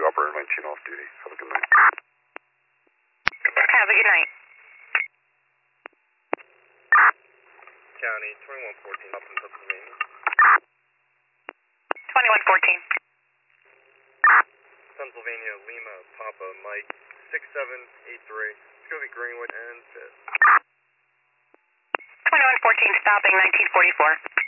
operator 19 off duty. Have a good night. Have a good night. County 2114 up in Pennsylvania. 2114. Pennsylvania, Lima, Papa, Mike, 6783, Scobie, Greenwood, and Pitt. 2114 stopping 1944.